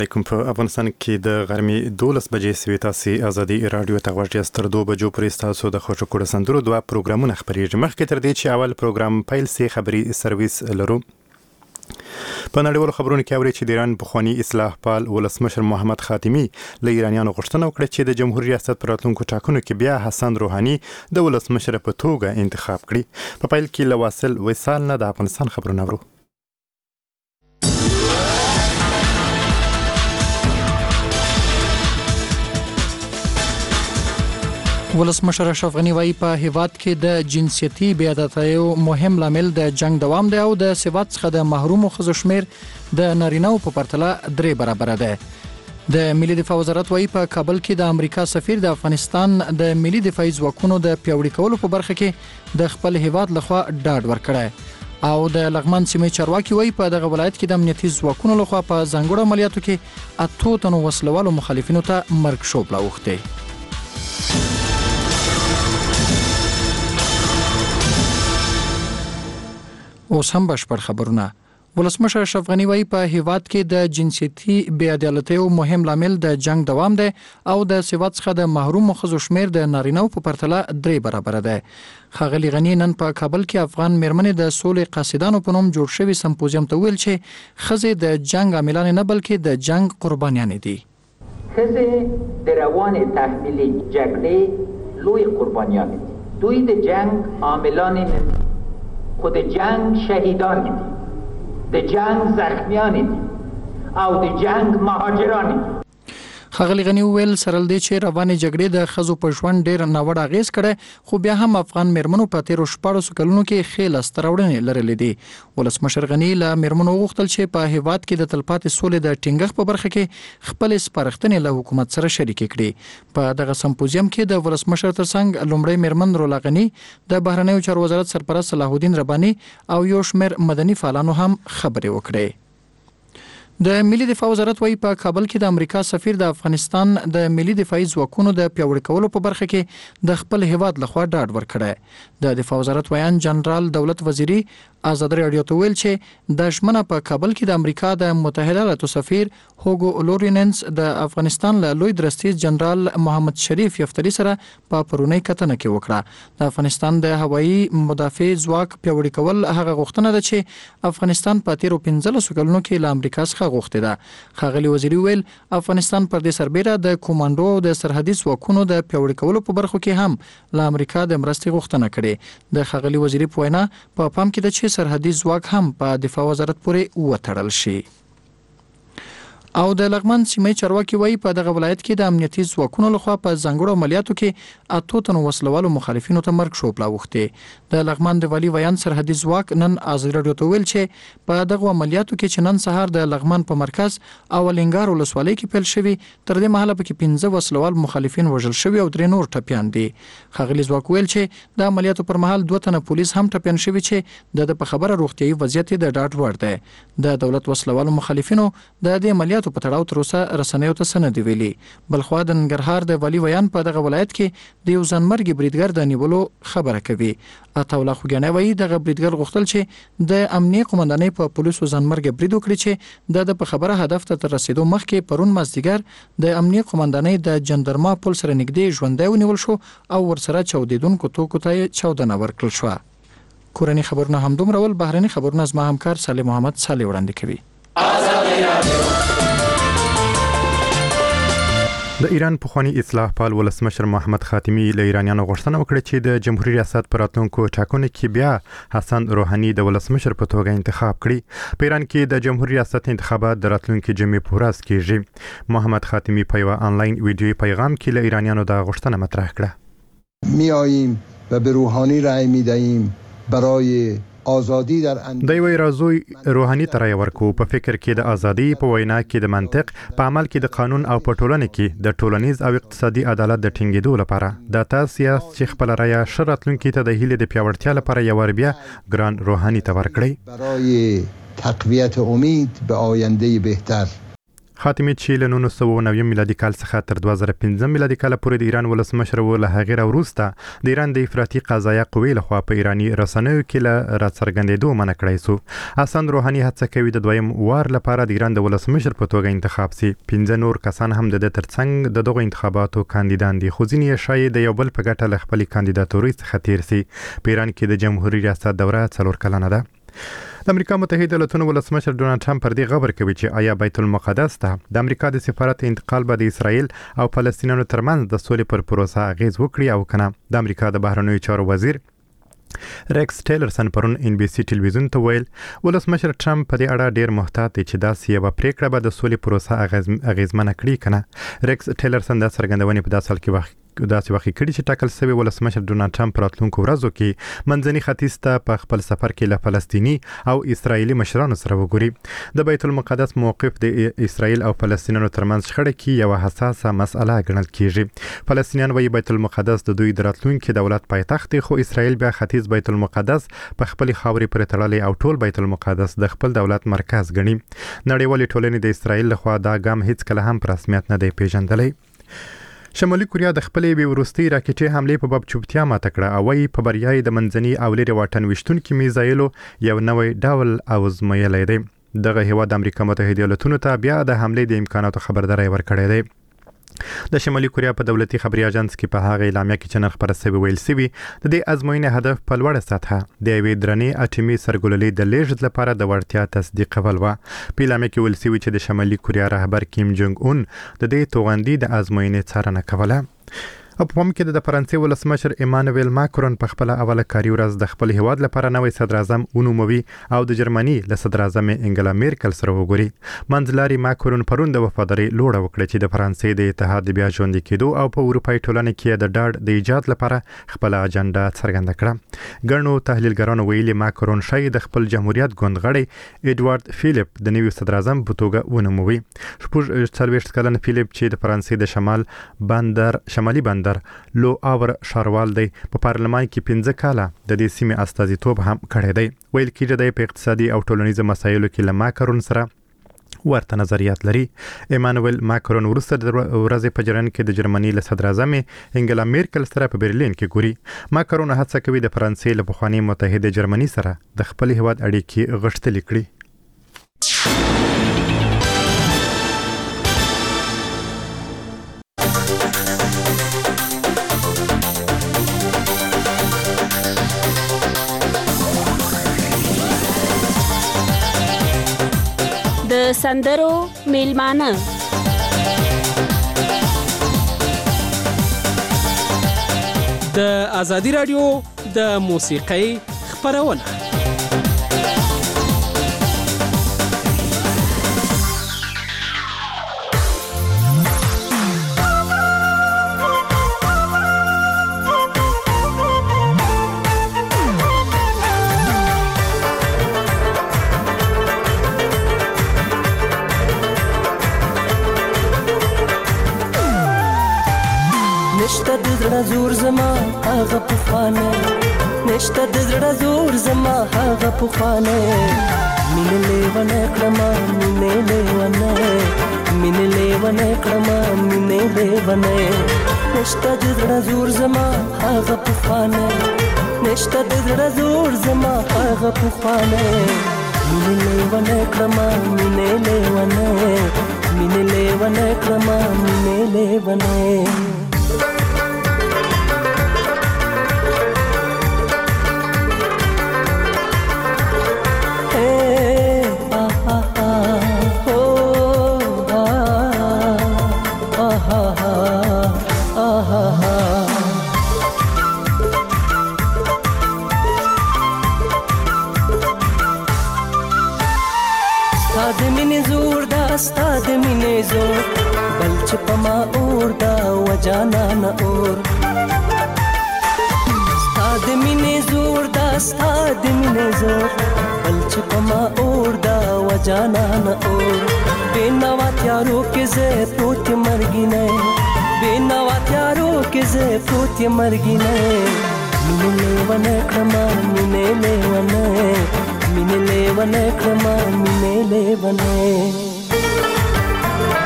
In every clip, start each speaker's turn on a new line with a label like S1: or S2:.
S1: کوم په افغانستان کې د غرمې 12 بجې سوي تاسو ازادي رادیو ته غوښتي ستر 2 بجو پرې تاسو د خوشکړه سندرو دوه پروګرامونه خبرېږي مخکې تر دې چې اول پروګرام پیل سي خبري سرویس لرو په نړیوالو خبرونو کې اوري چې د ایران بخوانی اصلاح پال ولسمشر محمد خاتمی له ایرانیانو غوښتنه وکړه چې د جمهوریت ریاست پر راتلونکو ټاکنو کې بیا حسن روحاني د ولسمشر په توګه انتخاب کړي په پیل کې لواصل وصال نه د افغانستان خبرونه ورو
S2: ولسمشر اشرف غنی وايي په هیواد کې د جنسيتي بیعدالتیو مهم لامل د جنگ دوام دی او د سواد څخه د محرومو ښځو شمیر د نارینه‌و په پرتله 3 برابر ده د ملي دفاع وزارت وايي په کابل کې د امریکا سفیر د افغانستان د ملي دفاعي ځواکونو د پیاوړي کولو په برخه کې د خپل هیواد لخوا ډاډ ورکړی او د لغمان سیمې چارواکي وايي په دغه ولایت کې د امنیتي ځواکونو لخوا په ځانګړو عملیاتو کې 8 تنو وسلوالو مخالفینو ته مرګ شوبله وخته اوس هم بشپړ خبرونه ولسمشر اشرف غنی وايي په هیواد کې د جنسيتي بیعدالتیو مهم لامل د جنگ دوام دی او د سواد څخه د محروم ښځو شمیر د نارینه‌و په پرتله 3 برابر ده ښاغلي غنی نن په کابل کې افغان میرمنې د سولې قاصدانو په نوم جوړ شوی سمپوزیم ته ویل چې ښځې د جنگ عاملان نه بلکې د جنگ قربانیان دي
S3: ښځې د روان تحمیلي جګړې لوی قربانیان دي دوی د جنگ عاملان نه خود جنگ شهیدان دي د جنگ زخمیان دي او د جنگ مهاجران دي
S2: ښاغلي غنی ویل سره ل دې چې روانې جګړې د ښځو په ژوند ډېر ناوړه اغېز کړی خو بیا هم افغان میرمنو په تیرو 14 کلونو کې ښې لاسته راوړنې لرلې دي ولسمشر غنی له میرمنو وغوښتل چې په هیواد کې د تلپاتې سولې د ټینګښت په برخه کې خپل سپارښتنې له حکومت سره شریکې کړي په دغه سمپوزیم کې د ولسمشر ترڅنګ لومړی میرمن رولا غنی د بهرنیو چارو وزارت سرپرست صلاح الدین رباني او یو شمېر مدني فعالانو هم خبرې وکړې د ملي دفاع وزارت وايي په کابل کې د امریکا سفیر د افغانستان د ملي دفاعي ځواکونو د پیاوړي کولو په برخه کې د خپل هیواد لخوا ډاډ ورکړی د دفاع وزارت ویان جنرال دولت وزیری آزاد رادیو ته ویل چې د ژمنه په کابل کې د امریکا د متحده ایالاتو سفیر هوګو لوریننس د افغانستان له لوی درستیز جنرال محمد شریف یفتلی سره په پرونی کتنه کې وکړه د افغانستان د هوایي مدافع ځواک پیاوړي کول هغه غوښتنه ده چې افغانستان په تیرو 15 کلونو کې له امریکا څخه غوښتي ده ښاغلي وزیری ویل افغانستان پر دې سربېره د کومانډو او د سرحدي ځواکونو د پیاوړي کولو په برخو کې هم له امریکا د مرستې غوښتنه کړې د ښاغلي وزیری په وینا په پام کې ده چې سرحدي ځواک هم په دفاع وزارت پورې وتړل شي او د لغمان سیمې چارواکي وايي په دغه ولایت کې د امنیتي ځواکونو لخوا په ځانګړو عملیاتو کې 8 تنو وسلوالو مخالفینو ته مرګ شوبله وخته د لغمان د والی ویان سرحدي ځواک نن آزاد رادیو ته ویل چې په دغه عملیاتو کې چې نن سهار د لغمان په مرکز او لنګار ولسوالۍ کې پیل شوی تر دې مهاله پکې 15 وسلوال مخالفین وژل شوی او 3 نور ټپیان دي ښاغلي ځواک ویل چې د عملیاتو پر مهال 2 تنه پولیس هم ټپیان شوی چې د په خبره روغتيایي وضعیت د ډاډ وړ دی د دولت وسلوالو مخالفینو د دې عملیاتو په تړاو تر اوسه رسنیو ته سند ویلي بلخوا د ننګرهار د والی ویان په دغه ولایت کې د یو ځانمرګي بریدګر د نیولو خبره کوي عطاوله خوګیانه وایي دغه بریدګر غوښتل چې د امنیه قومندانۍ په پولیسو ځانمرګي برید وکړي چې د په خبره هدف ته تر رسیدو مخکې پرون مازدیګر د امنیه قومندانۍ د جندرما پل سره نږدې ژوندۍ ونیول شو او ورسره چاودیدونکو توکو ته چاودنه ورکړل شو کورني خبرونه هم دومره ول بهرني خبرونه زما همکار صالح محمد صالح وړاندې کوي
S1: د ایران پخوانی اصلاح پال ولسمشر محمد خاتمی له ایرانیانو غوښتنه وکړه چې د جمهوریت ریاست پر راتلونکو ټاکنو کې بیا حسن روحاني د ولسمشر په توګه انتخاب کړي په ایران کې د جمهوریت ریاست انتخابات د راتلونکي جمعې په ورځ کېږي محمد خاتمی په یو آنلاین ویډیویي پیغام کې له ایرانیانو د غوښتنه مطرح کړه
S4: میاییم و به روحانی رأی میدهیم برای آزادی در
S1: د یو رازوی روحاني تر ورکو په فکر کې د ازادي په وینا کې د منطق په عمل کې د قانون او په ټولنه کې د ټولنیز او اقتصادي عدالت د ټینګېدو لپاره د تاسو چې خپل رایه شرطلونکو ته د هیله د پیاوړتیا لپاره یو ور بیا ګران روحاني ته ورکړي
S4: برای تقویت امید به آینده بهتر
S1: خاتمه چې له 1990 میلادي کال څخه تر 2015 میلادي کال پورې د ایران ولسمشر و له هغه وروسته د ایران د افراطي قضایه قوې لخوا په ایرانی رسنیو کې له راڅرګندېدو منع کړی سو. حسن روحاني هڅه کوي د دویم وار لپاره د ایران د ولسمشر په توګه انتخاب سي. 15 نور کسان هم د ترڅنګ د دغه انتخاباتو کاندیدان دي، خو ځینې شاید د یو بل په ګټه له خپل کاندیداتوري څخه تیر سي. په ایران کې د جمهوریت ریاست دوره 4 کلنه ده. د امریکا متحده ایالاتونو ولسمشر ډونالد ټرمپ پر دې خبر کوي چې آیا بیت المقدس ته د امریکا د سفارت انتقال به د اسرائیل او فلسطینیانو ترمنځ د سولې پر پروسه اغیز وکړي او کنه. د امریکا د بهرنیو چارو وزیر ریکس ټیلرسن پرون ان بي سي ټلویزیون ته ویل ولسمشر ټرمپ په دې اړه ډیر محتاط دی چې دا سیاسي پریکړه به د سولې پروسه اغیزمنه کړي کنه. ریکس ټیلرسن د څرګندونې په داسې حال کې داسې وخت کړي چې ټاکل شوی ولسمشر ډونالد ټرمپ راتلونکو ورځو کې منځني ختیځ ته په خپل سفر کې له فلسطینی او اسرایلی مشرانو سره وګوري. د بیت المقدس موقف د اسرایل او فلسطینیانو ترمنځ شخړه کې یو حساسه مسأله ګڼل کیږي. فلسطینیان وايي بیت المقدس د دوی د راتلونکي دولت پایتخت دی، خو اسرایل بیا ختیځ بیت المقدس په خپل خاورې پر تړلې او ټول بیت المقدس د خپل دولت مرکز ګڼي. نړیوالې ټولنې د اسرایل لخوا دا ګام هیڅ کله هم په رسمیت نه دی پیژندلی. شمالي کوریا د خپلې بیورستي راکټي حمله په باب چوپتیا ماته کړه او وايي په بریای د منځني او لري واټن وشتونکو میزایلو یو نوې ډول اوزمایلی دی. دغه هیواد امریکا متحده ایالاتونو ته بیا د حمله د امکاناتو خبرداري ورکړې ده. د شمالي کوریا په دولتي خبري اژانس کې په هغه اعلامیه کې چې نن خبره شوی ویل سوي د دې ازموینې هدف په لوړه سطحه د یوې درنې اټومي سرګلولې د لیږد لپاره د وړتیا تصدیقول و. په اعلامیه کې ویل سوي چې د شمالي کوریا رهبر کیم جونګ اون د دې توغندي د ازموینې څارنه کوله. او په پام کې د فرانسې ولسمشر ایمانوئل ماکرون په خپل اوله کاري ورځ د خپل هیواد لپاره نوې صدر اعظم ونوموي او د جرمني له صدر اعظم انګلا میرکل سره وګوري. منځلاري ماکرون پرون د وفاداري لوړه وکړه چې د فرانسې د اتحاد د بیا ژوندي کېدو او په اروپאי ټولنه کې د ډاډ د ایجاد لپاره خپل اجنډا څرګنده کړه. ګڼو تحلیلګرانو ویلي ماکرون شاید د خپل جمهوریت ګوندغړی ایډوارد فیلیپ د نوي صدر اعظم په توګه ونوموي. 40 کلن فیلیپ چې د فرانسې د شمالي بندر لو اور شاروال دی په پارلمان کې 15 کاله د دې سیمې استازیتوب هم کړی دی. ویل کېږي د په اقتصادي او ټولنیزو مسایلو کې له ماکرون سره ورته نظریات لري. ایمانوئل ماکرون وروسته د ورځې په جریان کې د جرمني له صدر اعظم انګلا میرکل سره په برلین کې ګوري. ماکرون هڅه کوي د فرانسې له پخواني متحده جرمني سره د خپل هیواد اړیکې غښتلې کړي.
S5: د سندرو میلمانه
S6: د ازادي رادیو د موسیقۍ خبرونه.
S7: نشته د زړه زور زما هغه پخوانه، نشته د زړه زور زما هغه پخوانه، مینه لیونه کړما مینه لیونه، مینه لیونه کړما مینه لیونه، نشته د زړه زور زما هغه پخوانه، نشته د زړه زور زما هغه پخوانه، مینه لیونه کړما مینه لیونه، مینه لیونه کړما مینه لیونه. استاد مینه زور بل چې پما اور دا وجانا نه اور، استاد مینه زور دا استاد مینه زور بل چې پما اور دا وجانا نه اور، بینوا تیارو کې زه پروت مرګی نه، بینوا تیارو کې زه پروت مرګی نه، مینه لیونه کړما مینه لیونه، مینه لیونه کړما مینه لیونه.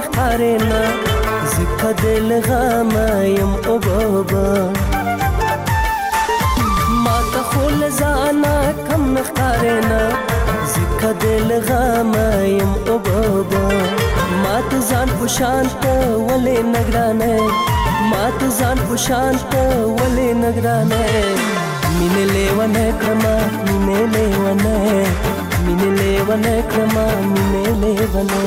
S7: نخارنا زکه دل غم یم او بابا ما ته خول زانا کم نخارنا زکه دل غم یم او بابا ما ته ځان پوشانت ولې نگرانه ما ته ځان پوشانت ولې نگرانه مینه لیونه کړما مینه لیونه مینه لیونه کړما مینه لیونه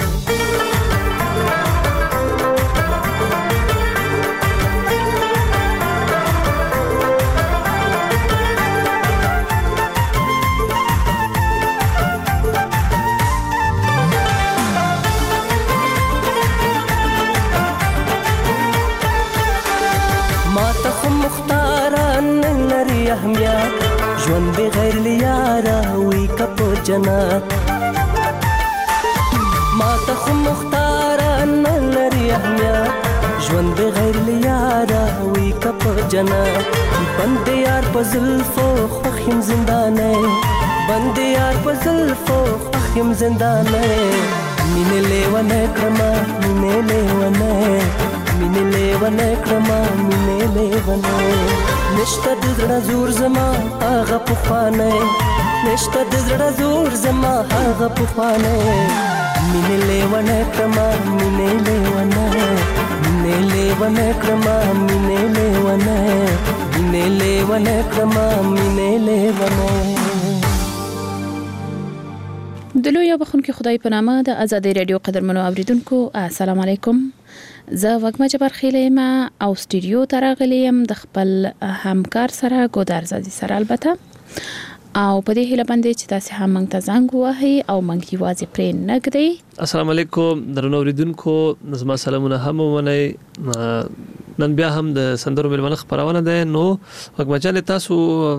S7: اهمیت ژوند بغیر لیاره وی کپو جنت ما ته خو مختاره نه لري اهمیت ژوند بغیر لیاره وی کپو جنت بند یار په زلفو خوښیم زندانه بند یار په زلفو خوښیم زندانه مینه لیونه کړما مینه لیونه مینه لیونه کړما مینه لیونه نشته د زړه زور زما هغه پخوانی نشته د زړه زور زما هغه پخوانی مینه لیونه کړما مینه لیونه مینه لیونه کړما مینه لیونه مینه لیونه کړما مینه لیونه
S8: د لوی بخونکي خدای په نامه د آزادۍ رادیو قدرمنو اوریدونکو السلام علیکم زه وګما جبر خیلې ما او سټوډیو ته راغلی یم د خپل همکار سره ګودار زادي سره البته او په دې هیله باندې چې تاسو هم موږ ته زنګ ووهئ او موږ یوازې پرې نه ږدئ.
S9: السلام علیکم درنو اوریدونکو زما سلامونه هم ومنئ. نن بیا هم د سندرو ملمنه خبرونه ده نو وګما جان تاسو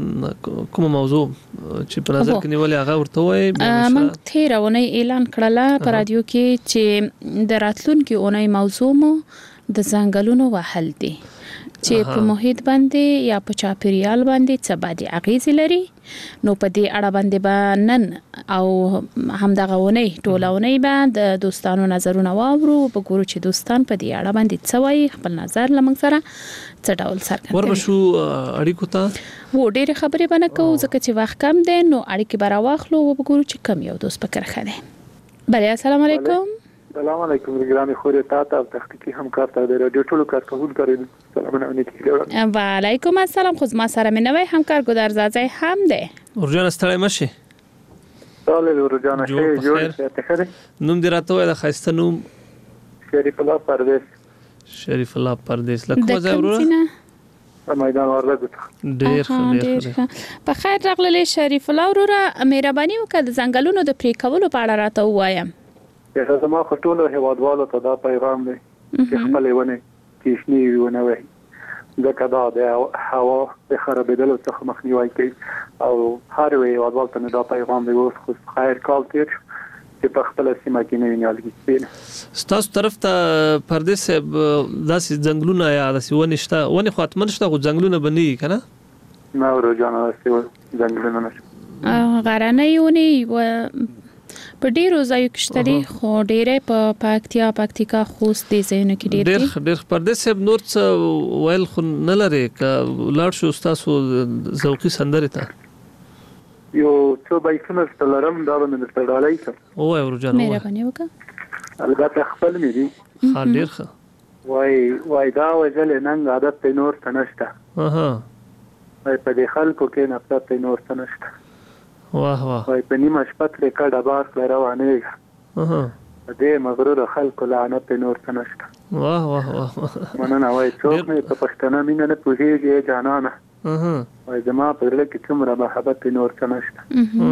S9: کوم موضوع چې په نظر کې نیولې هغه ورته وای
S8: موږ تیرونه اعلان کړله په رادیو کې چې د راتلونکي اونۍ موضوع مو د ځنګلونو وهل دي چې په محیط باندې یا په چاپیریال باندې څه باندې اغیز لري. نو په دې اړه باندې نن او همدغهونه ټولونه به د دوستانو نظرونه واورو په ګورو چې دوستان په دې اړه باندې څه وایي خپل نظر لمن سره څه ډول څرګندوي.
S9: وربشو اړیکو ته
S8: و ډېر خبرې باندې کوو ځکه چې وخت کم دی نو اړیکې به راواخلو او په ګورو چې کم یو دوست پکې راخره. بله السلام علیکم.
S10: السلام علیکم ګرامي خوري تاسو او تحقیقي همکار ته د رادیو ټولو کارکونکو سلامونه علیکم.
S8: وعلیکم السلام خو ما سره مې نوې همکار ګودار زاځي هم ده
S9: ورجان ستړی مشي
S10: طالب ورجان شي جوړ ته خره
S9: نوم دې راته وای د خاصه نوم
S10: شریف الله پردیس.
S9: شریف الله پردیس لکه ځای ورو
S10: میدان ورغه
S9: ډېر ښه
S8: په خیر راغلی شریف الله وروره مهرباني وکړه د ځنګلونو د پرې کولو په اړه راته وایم.
S10: که زما خټولو هیوادوالو ته دا پیغام دی چې خپل ونه کیشنی ونه وي ځکه دا د هوا د خرابېدلو څخه مخنیوي کوي او هر وی هیوادوال ته دا پیغام دی اوس خو خیر کال تیر چې په خپل سیمه کې نه ویني.
S9: ستاسو طرف ته پردیس داسې ځنګلونه یا داسې ونه شته ونه خو اتمن شته خو ځنګلونه بني کنه
S10: نه ورجانه داسې ځنګلونه نشته
S8: غرانه ونی و په ډیرو ځایو کې شته خو ډیره په پکتیکا خوست دي ځایونه کې ډیر
S9: پردیس نور څه ویل خو نه لري ک لاړ شو تاسو ذوقي سندره ته
S10: یو څو بایکونه ستلرم دا باندې ستړالای څه
S9: او ورجان
S8: مهرباني وکړه
S10: البته خپل مې دي
S9: ډیر ښه
S10: وای دا وجل نن عادت ته نور تنشته وای په دې خلکو کې نفرت ته نور تنشته
S9: واه
S10: وای په نیمه شپه ترې کډه بار روانه دې مغرور خلکو لعنت نور تنشته.
S9: واه
S10: مننه وای څوک نه په پښتنه مين نه پوهیږي جانانه وای زما په لړ کې څومره محبت نور تنشته.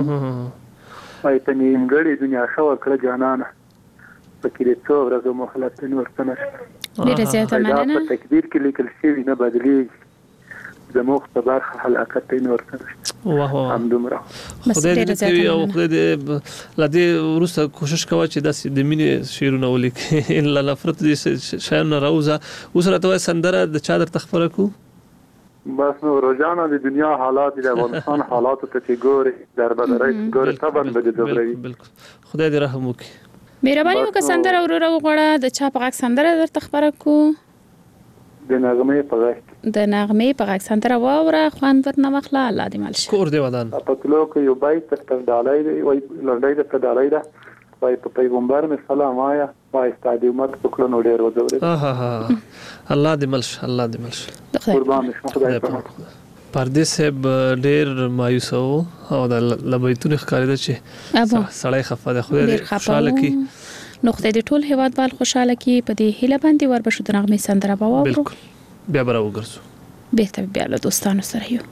S10: وای په نیمګړې دنیا شو کړه جانانه پکې څو ورځې مخلص نور تنشته.
S8: ډیره زیاته مننه.
S10: په تکبیر کې لیکل شوی نه بدلیږي زموږ په برخه حلقت نور تنشته.
S9: واه
S10: همدومره
S9: خدای دې او خدای دې لدی ورسته کوشش کوي چې داسې د مینې شعرونه ولیکي ان لا نفرت دې شاعر راوزه وسره ته سندره د چا در تخبره کو
S10: بس نو روزانه د دنیا حالات د افغانستان حالات ته چې ګوري در بدرای ګوري طبعا به د دوبري
S9: بالکل خدای دې رحم وکړي.
S8: مهرباني وکړه سندره وروره وغواړه. د چا په غږ سندره درته خبره کو؟
S10: د نغمې په غږ.
S8: د نغمې په غږ سندره واوره، خوند ورنه واخله. الله دې مل شي.
S9: کور دی ودان
S10: په کلو کې یو بیت تر ډالۍ دی، وای لنډۍ د ډالۍ ده، وای په پیغمبر می سلام آیا، وای ستادي امت پکړو نو ډېر وځوري.
S9: الله دې مل شي، الله دې مل شي.
S10: قربان شم خدای په
S9: پردیس صاحب ډېر مایوس وو او د لبیتونه ښکارېده چې سړی خفه ده. خدای دې خوشاله کړي.
S8: نو خدای دې ټول هیوادوال خوشاله کړي. په دې هیله باندې وربشو د نغمې سندره به واورو.
S9: بالکل بیا به راوګرځو.
S8: بهته بیا له دوستانو سره یو.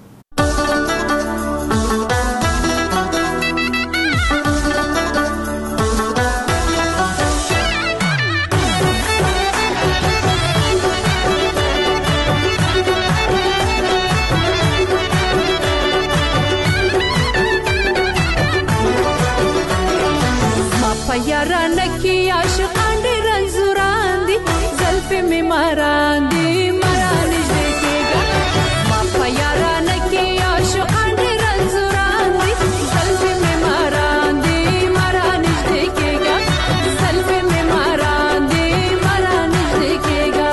S11: یاران کی عاشقان دې رنزوران دي، زلف می ماران دي، مران نږدې کېږه. ما په یاران کی عاشقان دې رنزوران دي، زلف می ماران دي، مران نږدې کېږه. زلف می ماران دي، مران نږدې کېږه.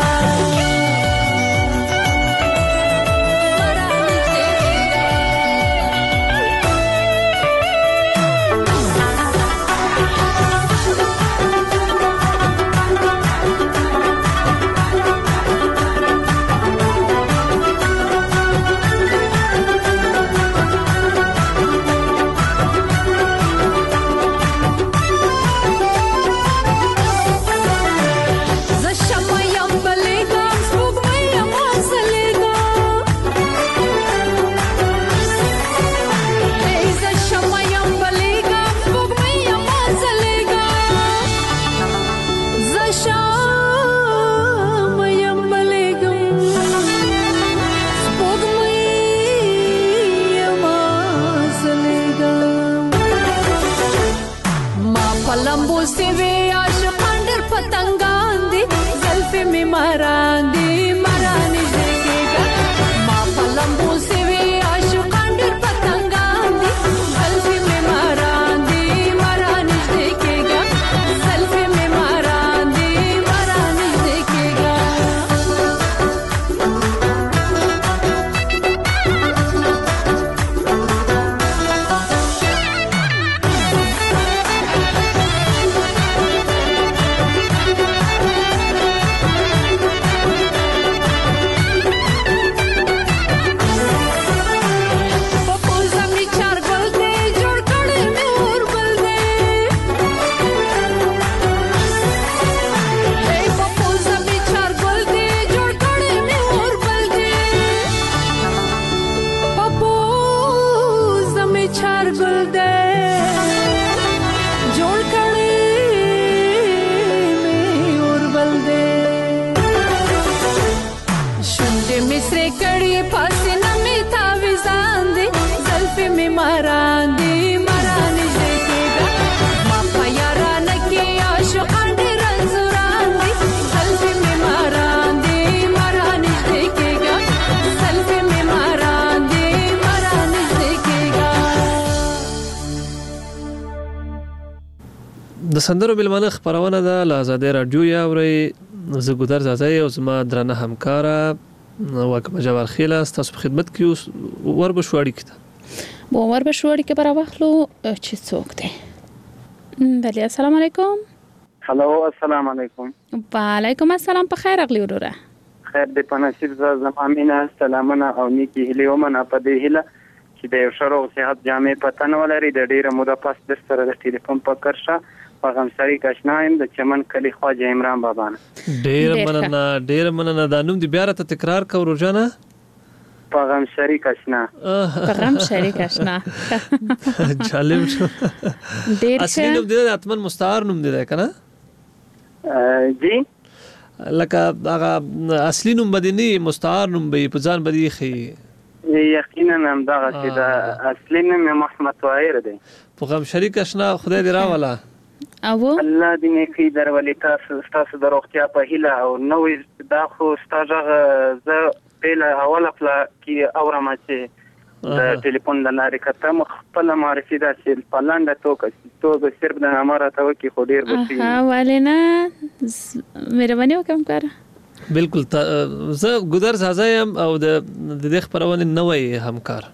S9: د سندرو ملمانه خبرونه ده له آزادۍ رادیو یا اوري. زه ګودر زازای او زما درنه همکاره واکمه جوار خیله ستاسو په خدمت کې وربشوړی کړه.
S8: بو وربشوړی کې برا واخلو چې څوک دی. بله السلام علیکم.
S12: هلو السلام علیکم.
S8: وعلیکم السلام. په خیر اغلی وروره.
S12: خیر دې په نصیب زما امینه سلامونه او نیکی هیله ومنه په دې هیله چې د یو شرو صحت جامع پتن ولري. د ډیره موده پس در سره د ټلیفون په کرشه پیغام سری کښنایم د چمن کلی خواجه عمران بابا نه.
S9: ډیر مننه دا نوم دې بیا راته تکرار کو روزانه.
S12: پیغام سری کښنا.
S8: پیغام سری کښنا.
S9: جالب شو.
S8: ډیر
S9: اصلي نوم دې اتمن مستعار نوم دې کنه؟
S12: جی
S9: لکه هغه اصلي نوم بدني مستعار نوم به په ځان بدی خي.
S12: یقینا هم دا چې دا اصلي نوم محمد طاهر دی.
S9: پیغام سری کښنا خدای دې راولا.
S8: او
S12: الله دې نیکی درولې تاسو د روغتیا په هیله او نوې دا خو ستاسو زه په اوله خپل کې اورم چې د ټلیفون د لارې کته مخفل معرفي دا چې پلانډه توګه صرف د نامه راته وکړي خو ډېر به
S8: ها والینا مهرباني وکم کار
S9: بالکل زه ګودر زازا یم او د دې خبرونه نوې همکار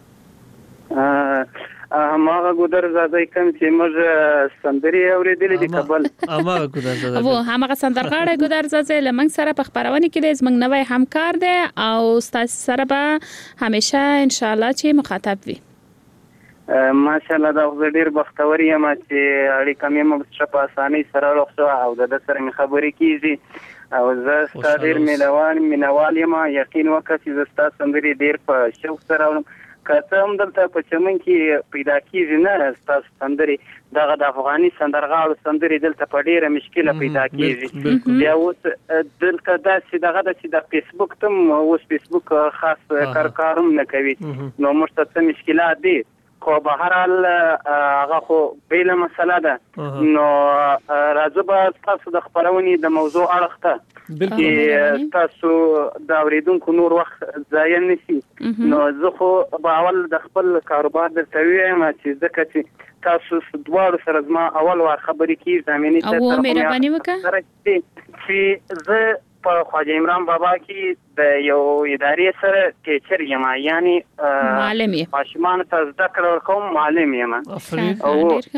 S12: هماغه ګودر زازا کوم چې موږ سندري اورېدلې دي کابل
S9: هماغه ګودر زازا
S8: وو هماغه سندرغاړی ګودر زازا لمنګ سره په خبرونه کې د زمنګ نوې همکار دی او تاسو سره به همیشه ان شاء الله چې مخاطب وي
S12: ماشاءالله دا ډېر بختور یم چې اړیکه مې په اسانۍ سره لوخته او د سره خبرې کیږي او زه ستاسو ډېر مینوال یم یقین وکړه چې زه ستاسو سندري ډېر په شوق سره اورم که هم دلته په چمن کې پیدا کیږي نه ستاسو سندري دغه د افغاني سندرغاړو سندري دلته په ډېره مشکله پیدا کیږي بیا اوس دلته داسې دغه د فیسبوک تم اوس فیسبوک خاص کارم نه کوي نو موږ ته څه مشکلات دي خو به هر حال هغه خو بیله مسله ده نو راځو به تاسو د خبرونې د موضوع اړخ ته چې تاسو د اوریدونکو نور وخت ضایع نشي نو زه خو به اول د خپل کاروبار درته وایم چې ځکه چې تاسو دواړو سره زما اول وار خبرې کیږي زمینی ته
S8: او مهرباني وکړه
S12: چې زه په خواجه عمران بابا کې د یو ادارې سره ټیچر یم یعنی
S8: معلم یم
S12: ماشومان ته زده کړه کوم معلم یم او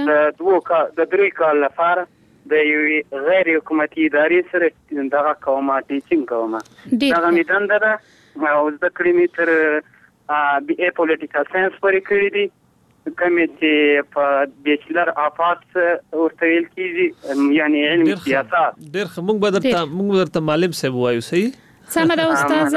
S12: د درې کال لپاره د یو غیر حکومتي ادارې سره دغه کومه ټیچینګ کومه دغه می دنده ده او زده کړې می تر بي اي پولیټیکل ساينس پورې کړې دي کومه چې په بیچلر آفات ورته ویل کیږي یعنی علم سیاست
S9: ډېر موږ بدرته معلم صاحب وایو صحیح
S8: سمه دا استاد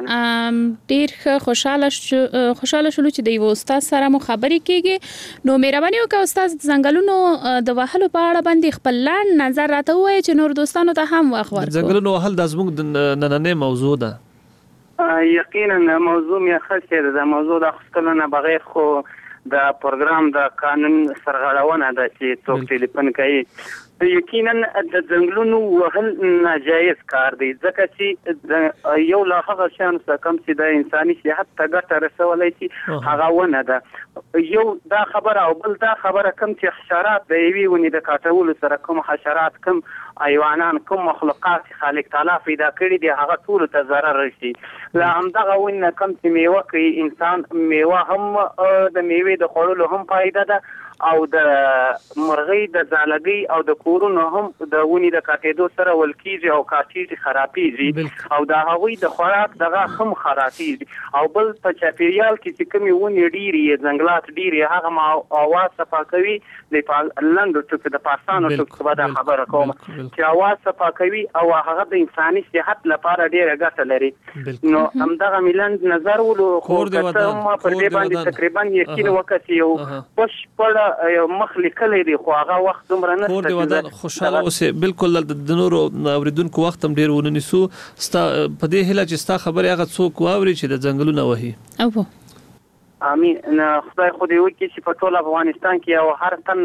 S8: ډېر خوشاله شولو چې د یو استاد سره مو خبرې کیږي نو مهرباني وکړه استاد ځنګلونو د وهلو په اړه باندې خپل لاند نظر راته وایي چې نور دوستانو ته هم واخ ورکړو
S9: ځنګلونو وهل د زموږ د نننې موضوع ده
S12: یقینا موضوع مې خاصه ده موضوع د خپلونه بغیر خو د پروګرام د قانون سرغړونه ده چې څوک ټلیفون کوي یقینا د ځنګلونو وهل ناجایز کار دی ځکه چې یو لا هغه شان څه کم چې د انساني صحت ته ګټه رسولای شي هغه ونه ده یو دا خبره او بل دا خبره کم چې حشرات د یوې ونې د کاټولو سره کوم حشرات کوم حیوانان کوم مخلوقات خالق تعالی پیدا کړی دي هغه ټول ته ضرر رسي لا همدغه ونه کم چې میوه کوي انسان میوه هم د میوې د خوړلو هم فائدہ ده او د مرغۍ د ځالګۍ او د کورونو هم د ونې د کاټېدو سره ولکیږي او کاټېږي خرابېږي او د هغوی د خوراک دغه هم خرابېږي او بل په چاپیریال کې چې کومې ونې ډېرې ځنګلات ډېرې هغه اواز صفا کوي د لنډو ټکو د پاسانو ټکو به دا خبره کوم چې اواز صفا کوي او هغه د انساني صحت لپاره ډېره ګټه لري نو همدغه ملند نظر ولو خو کته ما پر دې باندې تقریبا یقین وکړ یو بشپړ یو مخ لیکلې دی خو هغه وخت دومره نه
S9: کور دی ودان خوشاله اوسه بالکل د نورو اوریدونکو وخت هم ډیر وننسو ستا په دې هله چې ستا خبره هغه څوک واوري چې د ځنګلونو وهي
S8: او
S12: امين خدای خو دې وکړي چې په ټول افغانستان کې یو هر تن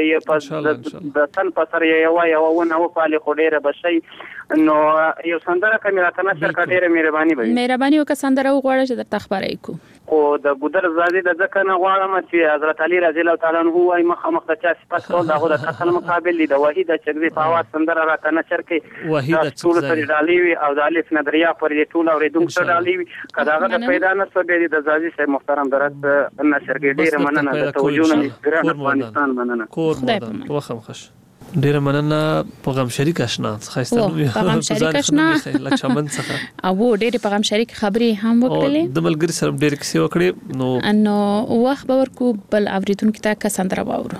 S12: یو د تن په سر یو ونه وپالي خو ډیره بشي نو یو سندره کمیراته نشر کډیره مهرباني به
S8: مهرباني وکړه سندره وغواړه چې د تخبرای کو
S12: خو د ګودر زادي د ځکه نه غواړم چې حضرت علي رضی الله تعالی عنہ وايي مخ د چا صفات کول دغه د قتل مقابل دی د وحید چغزي په आवाज سندره راته نشر کې
S9: وحید
S12: ټول سره ډالي وي او د الف نظریه پر دې ټول اوریدونکو سره ډالي وي کداغه د پیدا نه سو به د زادي صاحب محترم درت نشر کې ډیر مننه د توجه نه ګران افغانستان مننه
S9: کور مودن وخم خوش ډیر مننه پیغام شریک آشنا خاصه
S8: پیغام شریک آشنا
S9: لچمن څخه
S8: او ډیر پیغام شریک خبري هم وکړلې
S9: د ملګری سره ډیر کیسه وکړې
S8: نو وخت باور کو بل اوریدونکو ته کا سندره باور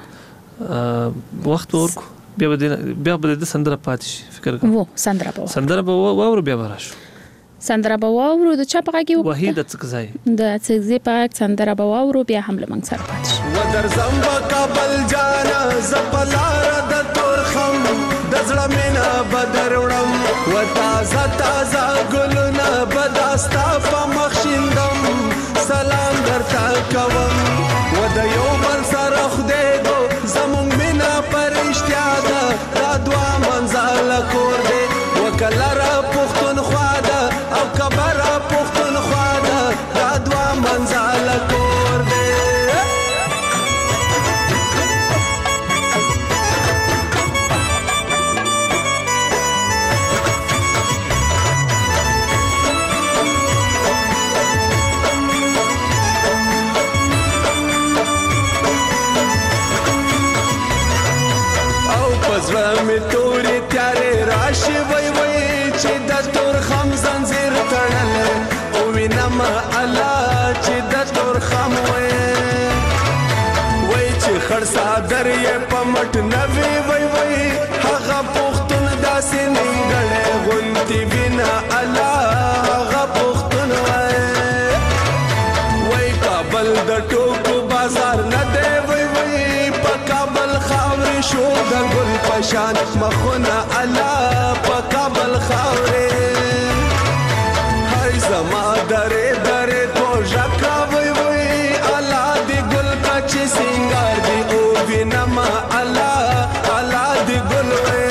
S9: وخت ورکو بیا به د سندره پاتې فکر
S8: کوم وو سندره
S9: باور بیا راشو
S8: سندره باور د چا پغه کې
S9: وحید څکزای
S8: د څکزې پاک سندره باور بیا هم لمنګ سره پاتې
S13: و در زمبا کابل جانا زپلار د تورخم د زړه مینا بدروړم و تازه تازه ګلونه بداستا په مخشیندم سلام درته کوم و د یو بل سره خدای دو زمون مینا پرشتیا ده دا دوا منزل کور دی و کلره پښتونخوا ده او کبره پښتونخوا ده دا دوا منزل کور دی می تورې تیارې راشي وای وای چې د تور خم زنځیر تړلې او وینم الله چې د تور خم وای چې خړ صادر یې پمټ نوي وای وای هغه پختون داسې نیګړې غونتی وینا الله هغه پختون وای وای کابل د ټوکو بازار نه دی وای وای په کابل خاورې شو د ګل پشان مخونه الله په کابل خاورې هاي زما درې درې توجه کا وای وای الله دې ګل چې سنگار دی او وینما الله الله دی ګلوي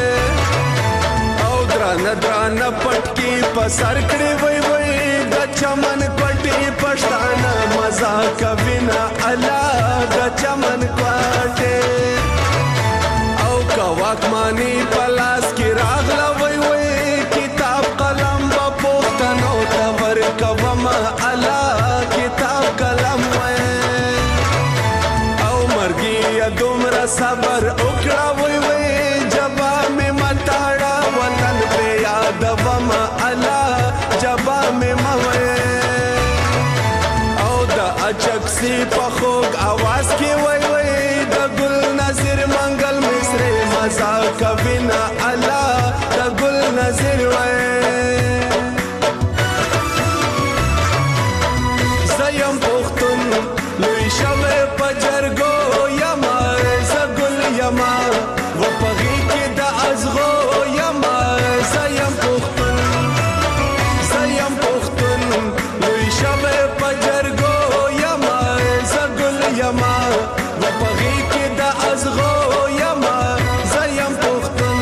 S13: او دران پټکی په سر کړی وای وای د چمن پټی پښتانه مزا کوینا الله د چمن پټی او کواک مانی پلاس کی راغلا وای وای کتاب قلم په پښتنو ته ورکوما الله کتاب قلم وای دومره صبر وکړه وای وای جبا می متاړه وطن په یاد وما الله جبا می موي او د اچکسی په خوږ आवाज کې وای وای د ګل نظر منګل مصری مزا کوینا الله د ګل نظر وای زیم پختون لوی شوه پجرګو یما و پغی کې د ازغو یما زیم پختون لوی شبه پجرګو یما زګل یما و پغی کې د ازغو یما زیم پختون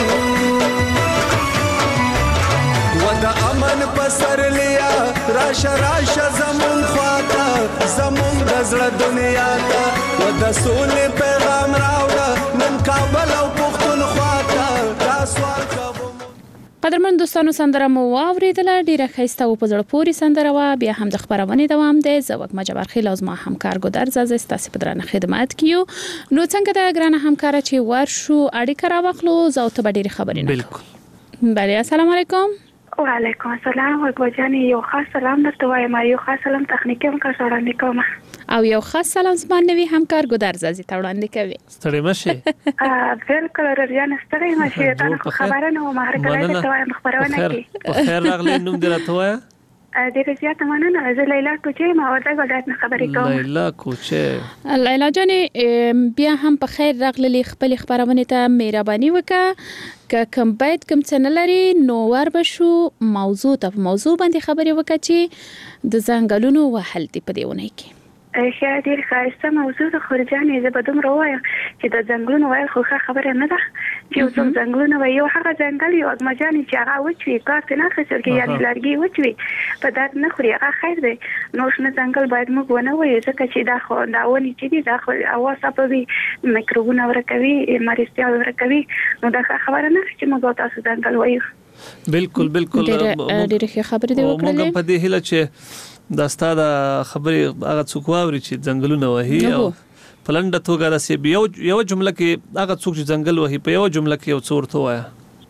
S13: و د امن پسر لیا راشه زمون خواته زمون د زړه دنیا ته و د سولې پیغام راوړه کابل او پښتونخوا ته دا سوال کوم.
S8: قدرمن دوستانو سندره مو واوریدله ډیره ښایسته او په زړه پورې سندره وه. بیا هم د خپرونې دوام دی. زه وږمه جبارخیل او زما همکار ګودر زازه ستاسې په درانه خدمت کې یو. نو څنګه ده ګرانه همکاره چې ورشو اړیکه راواخلو زه او ته به ډېرې خبرې نه کوو. بله السلام علیکم.
S14: وعلیکم السلام ورکو جانې یو خاص سلام درته وایم یو خاص سلام تخنیکي همکار ته وړاندې کوم
S8: او یو خاص سلام زما نوي همکار ګودر زازي ته وړاندې کوي.
S9: ستړی مشي
S14: بالکل رضوان ستړی مشي تاسو خبره نه ومه هر کله ته وایم خبرونه کی
S9: په خیر راغلی نوم دې راته وایه
S14: ډېر زیات مننه زه لیلا کوچې ما ورته ګډات نه خبرې کوم.
S9: لیلا کوچې
S8: لیلا جانې بیا هم په خیر راغلي خپل خبرونه ته مهرباني وکړه که کوم باید کوم څه نه لري نو ور بشو موضوع باندې خبرې وکړه چې د ځنګلونو وهل دي په دیونه کې
S14: ښه ډېر ښایسته موضوع ده خورجانې زه به دومره ووایم چې د ځنګلونو ویل خو ښه خبره نه ده چې یو څوک ځنګلونه وایي یو هغه ځنګل یو اګمجانې چې هغه وچوي کار ترې نه اخیستل کېږي یعنې لرګي وچوي په درد نه خوري هغه خیر دی نو شنه ځنګل باید موږ ونه وایو ځکه چې دا خو دا ونې چې دي دا خو هوا صفوي میکروبونه ورکوي مرستیا ورکوي نو دا ښه خبره نه ده چې موږ تاسو ځنګل وایو.
S9: بالکل
S8: ډېرې ښې خبرې دې وکړلې.
S9: موږ په دې هیله چې دا ستاسو خبرې هغه څوک واوري چې ځنګلونه وهي او په لنډه توګه داسې یو جمله کې هغه څوک چې ځنګل وهي په یو جمله کې یو څه ورته وایه.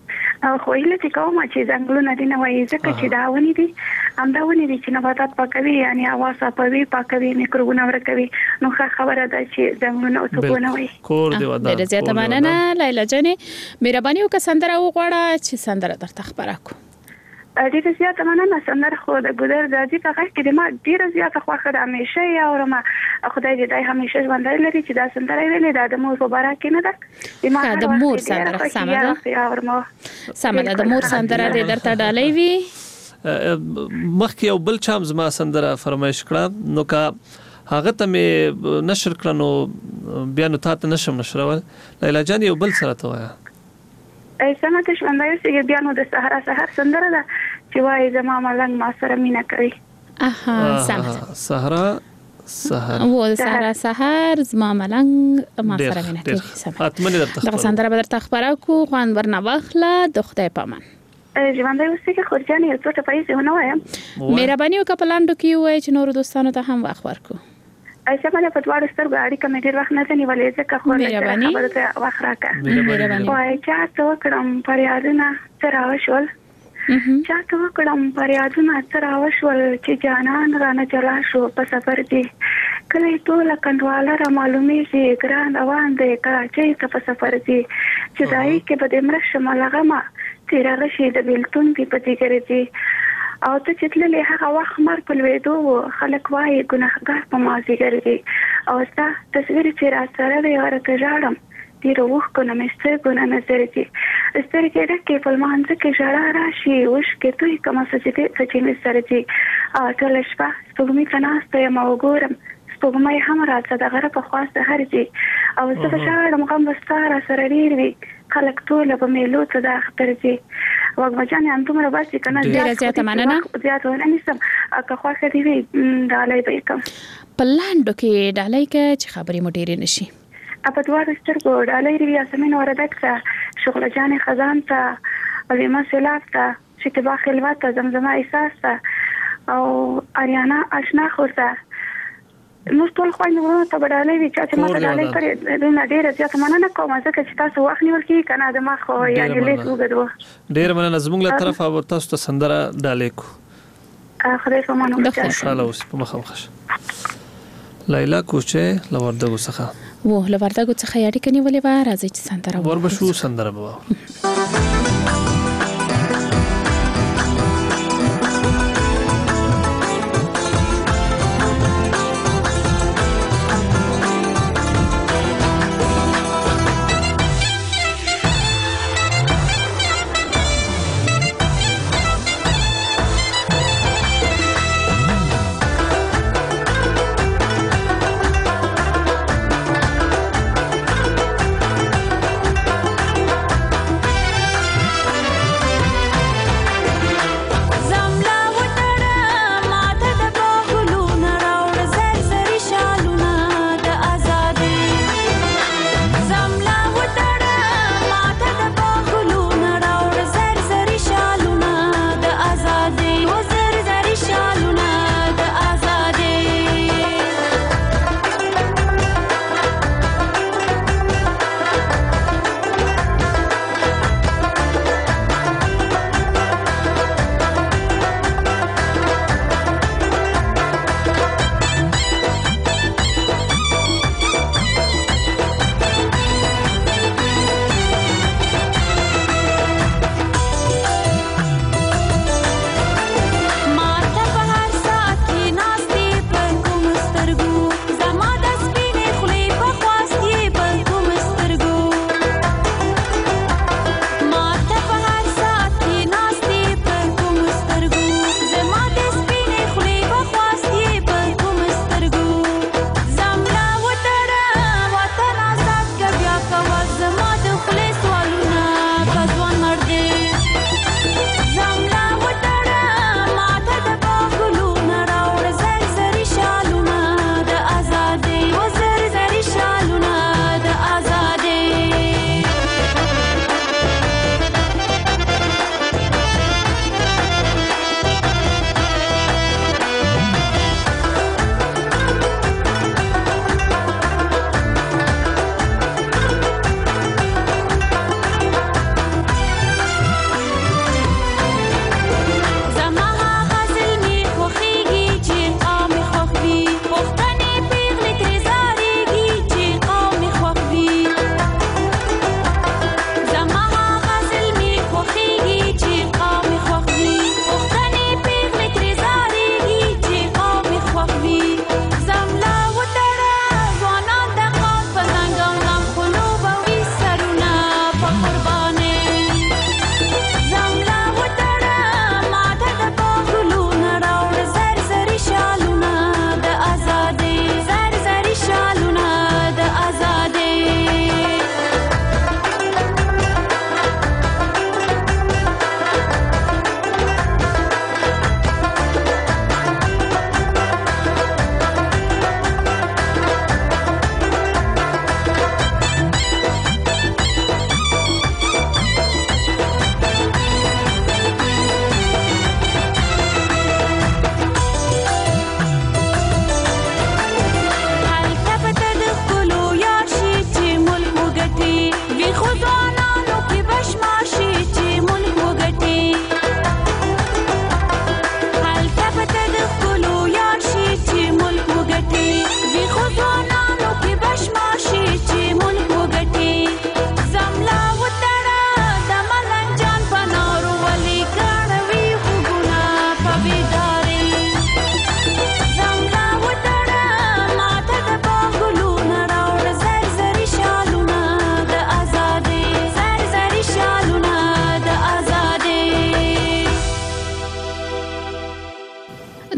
S14: خو هیله چې کوم چې ځنګلونه دي نه وایي ځکه چې دا ونې دي همدا ونې دي چې نباتات پاکوي یعنې هوا صفوي پاکوي میکروبونه ورکوي نو ښه خبره ده چې ځنګلونه څوک ونه وایي.
S9: کور دی ودان
S8: ډېره زیاته مننه لیلا جانې مهرباني وکړه سندره وغواړه چې سندره درته خپره کړو.
S14: ډېره زیاته مننه سندره خو د ګودر زازي په غږ کې د ما ډېره زیاته خوښه ده همیشه یې اورم خدای دې دی همیشه ژوندی لري چې دا سندره یې ویلې دا د مور په باره کې نه ده
S8: د مور سندره سمه ده د مور سندره دې درته ډالۍ وي.
S9: مخکې یو بل چا زما سندره فرمایش کړه نو که هغه ته مې نشر کړه نو بیا نو تا ته نشم نشرول. لیلا جان یو بل سره ته وایه
S14: سمه ته ژوندی اوسېږي بیا نو د سهار سندره ده چې وایي زما ملنګ ما سره مینه کوي.
S8: سمه
S9: سهار
S8: زما ملنګ ما سره مینه کوي. دغه سندره به درته خپره کړو خوند ورنه واخله د خدای په امان.
S14: ژوندی اوسېږي خورجانې یو څو ټپایزې ونه وایم
S8: مهرباني وکړه په لنډو کې ووایي چې نورو دوستانو ته هم وخت ورکړو.
S14: ایسه باندې په دواړو سترګو اړیکه مې ډېر وخت نه نیولې ځکه خو خبره ته وخت راکړه وای چا څه وکړم فریادونه څه راوشول چا څه وکړم فریادونه څه راوشول چې جانان رانه جلا شو په سفر دی کله ټول کنډواله را معلومیږي ګران روان دی کراچۍ ته په سفر دی چې دای کې به د مرشه ملغمه تیرغه شي د بیلتون دی په دیګر دی او ته چې تللې هغه وخت مر په لوېدو خلک وایي ګناهګار په مازیګر دی او ستا تصویر چې را سره دی ورته ژاړم ډېره اوښکو نه مې سترګو نه نظر دي سترګې ډکې په لمانځه کې ژړا راشي اوښکې توی کړمه سجدې سره دي ټوله شپه سپوږمۍ ته ناسته یم او ګورم سپوږمۍ هم راته د غره په خوا سهر دي او زه به ژاړم غم به ستا را سره ډېر وي خلک ټوله به میلو ته د اختر دي وږمه جانې همدومره بس دي که نه زیات ونه نیسم که خوښه دې وي ډالۍ به یې کړم
S8: په لنډو کې ډالۍ که چې خبرې مو ډېرې نه شي
S14: په دواړو سترګو ډالۍ روي یاسمین وردک ته شغله جان خزان ته علیمه سیلاب ته شکیبا خلوت ته زمزمه احساس ته او اریانا اشنا خور ته موږ ټول خویندې ورونو ته به ډالۍ وي چا چې ماته ډالۍ کړې دومره ډېره زیاته مننه کوم ځکه چې تاسو وخت نیول کېږي که نه دما خو یعنې لیست اوږد و
S9: ډېره مننه زموږ له طرفه تاسو ته سندره ډالۍ کو
S14: خدای په امان وکړي
S9: خوشحاله اوسئ په مخه مخه لیلا کوچه لوردګو څخه
S8: و لوردګو څخه اړیکه نیولې و راځي چې سندره
S9: وربشو سندره به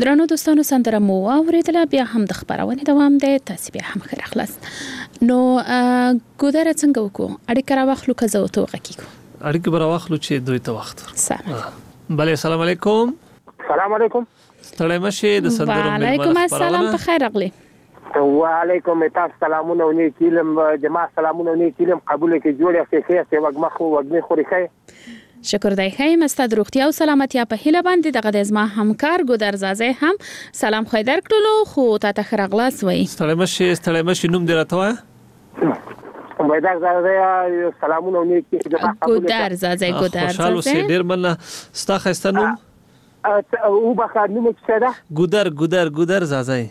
S8: درنو دوستانو سندره مو اوریدله بیا هم د خبرونه دوام دی تاسو بیا هم خیر اخلاص نو ګودره څنګه وکړو اړیکه راوخلو که زه ورته وغږیږو
S9: اړیکه به راوخلو چې دوی ته وخت
S8: سلام
S9: بله السلام علیکم
S15: السلام علیکم
S9: ستړی مشه د سندرو ملمنه
S8: وعلیکم السلام په خیر اغلی
S15: وعلیکم تاسو سلامونه ونی کیلم جماعت سلامونه ونی کیلم قبول کې جوړه کې څه وګ مخ وګ خوري خې
S8: شکر دی خیم استاد روغتیا او سلامتی په هیله باندې دغه د ازما همکار ګودر زازه هم سلام خو درکړلو خو ته خیر اغلاس وای
S9: ستړی مشه نوم دی راته
S15: وای زازه سلامونه ونی کې
S8: ګودر زازه
S9: خوشاله سي ډیر مننه ستا خسته نوم
S15: او بخار نوم څه ده
S9: ګودر زازه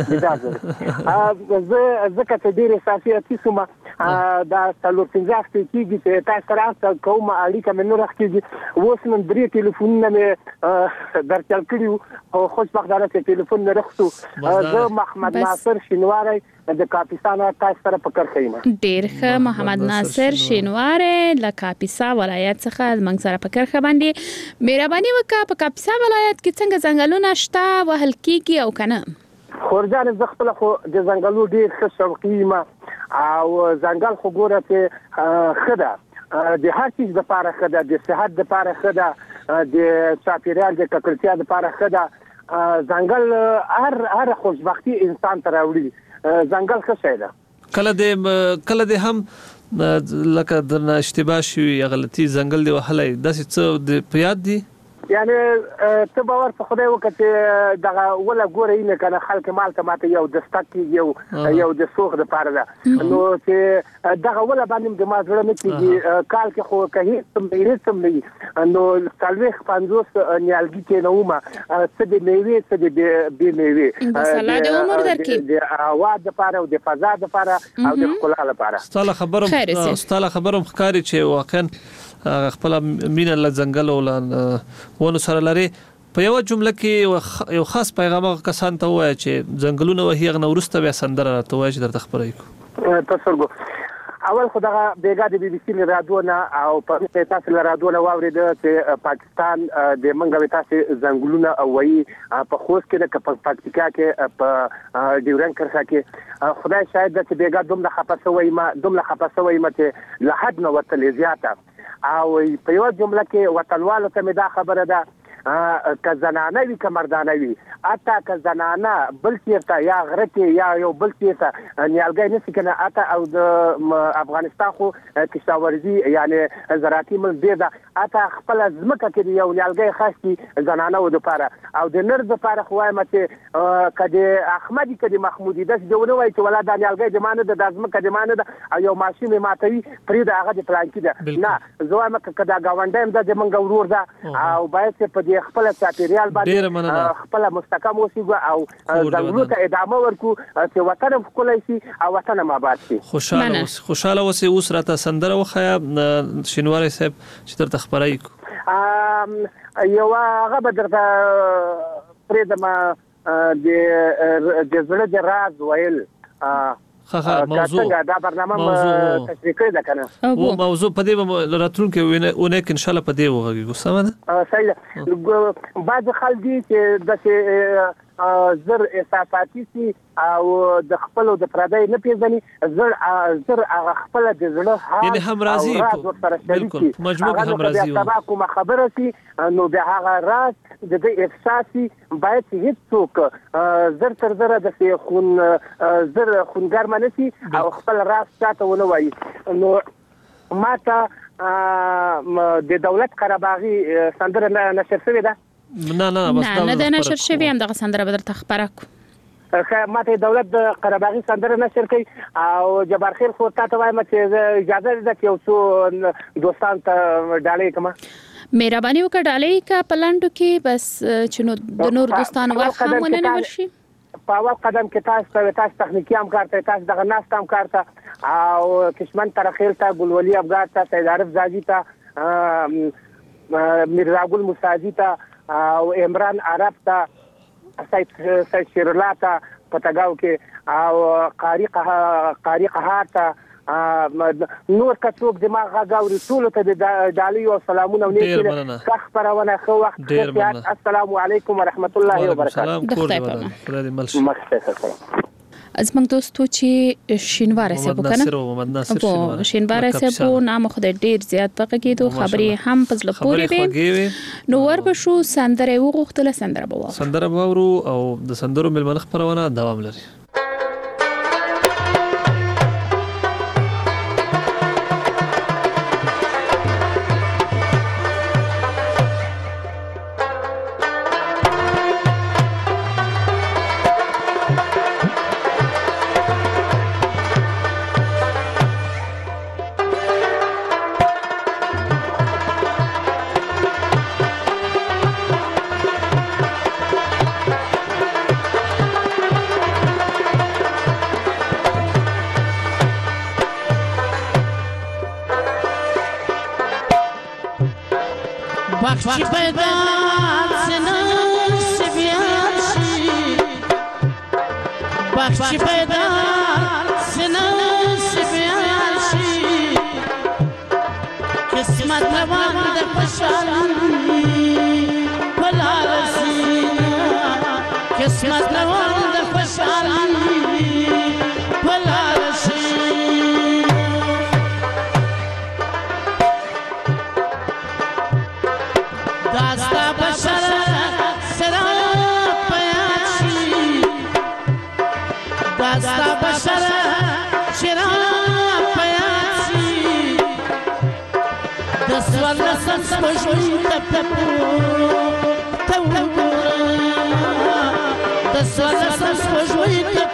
S15: زه کته ډیره اساسي سوما دا څلور پنځه هفته کېږي چې تاسو سره کوم اړیکه مې نور راکېږي اوس نن درې ټلیفونونه مې درچل کړي او خوشبختانه چې ټلیفون مې رخصو زه محمد ناصر شینواری د کاپیسا تاسو سره پکړ خیم
S8: ډیر ښه محمد ناصر شینواری له کاپیسا ولایت څخه موږ سره پکړ خ باندې مهرباني وکړه په کاپیسا ولایت کې څنګه ځنګلونه شته وهل کېږي او کنه
S15: خورجان زغپل خو د ځنګلو ډیر ښه شوقي ما او ځنګل خو ګوره چې خده د هر چیز لپاره خده د صحت لپاره خده د چاپیریال د ککړتیا لپاره خده ځنګل هر خوشبختی انسان ته راوړي ځنګل ښه شی ده
S9: کله د هم لکه د اشتباه شوی غلطي ځنګل دی وهلای داسې څه د پیاد دي
S15: یعنی ته باور په خدای وکړه دغه ولا ګورې نه کنه خلک مال ته ماته یو دستک یو د سوق د پاره ده نو چې دغه ولا باندې د ما زړه نه کیږي کال کې خو که هیڅ نه نو سالوي 50 نیالګي کې نو ما څه د میوه څه د بي میوه
S8: د سلاد عمر درکې
S15: د هوا د پاره او د فضا د پاره او د ښکلا لپاره
S9: ستاله خبرم ښکاری چې واقعا خپل مینه له ځنګل او ونه سره لري په یو جمله کې یو خاص پیغام کسان ته وایي چې ځنګلونه وهي غنه ورسته بیا سندره راته وایي چې درته خبرې کوي
S15: تاسو اول خو دغه بیګا د بي بي سي رادیو نه او په تاسو له رادیو نه واورید چې پاکستان د منګوي تاسو ځنګلونه او وایي په خوست کې د پکتیکا کې په ډیورن کرخه کې خدای شاید چې بیګا دومره خپسوي ما چې له حد نه وتل زیاته او په یو جمله کې وطنوالو ته مې دا خبره ده که زنانه وي که مردانه وي اته که زنانه بل چیرته یا غره کې یا یو بل چیرته نیالګی نشي کنه اته او د افغانستان خو کشاورزي یعنی زراعتي ملک دی ده اته خپل ځمکه کې یو نیالګی خاص کی زنانه و د پاره او د نر د پاره خو وایم چې کدي احمدي کدي محمودي د جوړه وای چې ولا د نیالګی د مانه د ځمکه د مانه د او یو ماشين ماتوي پرې د هغه د پلان کې ده نه زوامه کدا گاونډایم د منګ ورور ده او باید په خپل چاپیریال باندې خپل مستحکم اوسېږو او ځنګلونو ته ادامه ورکو چې وطن خپلای شي او وطن آباد شي
S9: خوشاله اوسې اوس راته سندره وخیا شینواری صاحب چې تر تخبرای کو
S15: یو هغه بدرته پرېدم د زړه د راز ویل
S9: موضوع
S15: دا برنامه تشریح کړی ده کنه
S9: او موضوع په دې راتلونکي ونه ان شاء الله په دې وغږیږو سمه
S15: صحیح بعض خلک دي چې د زر احساساتي سي او د خپل او د پردای نه پیژني زر هغه خپل د زړه
S9: یعنی هم راضي بالکل مجموع هم راضي
S15: او کوم خبره سي نو به هغه راز د احساسي باید هیڅ څوک زر تر زر د خون زر خونګر منسي او خپل راز چاته ونه وایي نو ماته د دولت قرباغي سندره نشر شوې ده
S8: نه د نشر شوی هم دغه سندره به درته خبره کو
S15: ماته دولت د قرباغي سندره نشر کوي او جبار خیر خو تاسو وایم چې اجازه ده چې یو څو دوستان ته ډالې کما
S8: مهرباني وکړه ډالې کا پلانډو کې بس چې د نور دوستانو واخا مونږ ورشي
S15: په اول قدم کې تاسو تخنیکی هم کارته تاسو دغه ناست هم کارته او کشمن ترخیل ته ګلولي افغان ته سید عارف زاجی ته میرزا ګل مستاجی ته او عمران عرب ته سید شیرلا ته پتاګاو کې او قاری قهار ته نور کڅوک دماغ غاوري ټول ته د ډالۍ او سلامونه او نیک ښه خبرونه خو وخت السلام علیکم ورحمت الله وبرکاته.
S8: زموږ دوستو چې شینواره صاحب کنه شینواره صاحب نام خدای ډیر زیات پکې دوه خبرې هم پزله پورې وي نو وربشو سندره وغوښتله سندره باورو او د سندرو ملمنخ پرونه دوام لري.
S16: بخشی پیدا سنا سبیاشی بخشی پیدا سنا سبیاشی قسمت روان در پشانی پلارسی قسمت روان در پشانی پلارسی داستا بشر سرا پیاشی داستا بشر سرا پیاشی دسوال رسم سپشوی تب دسوال رسم سپشوی تب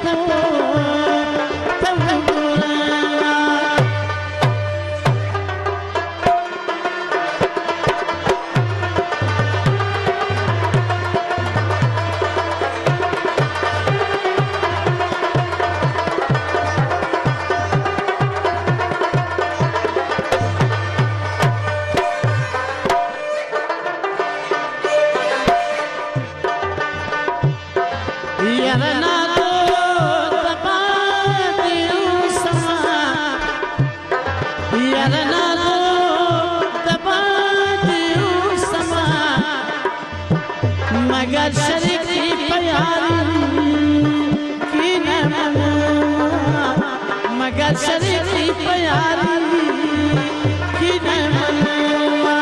S16: مگر شریکی پیاری کی نمانا مگر شریکی پیاری کی نمانا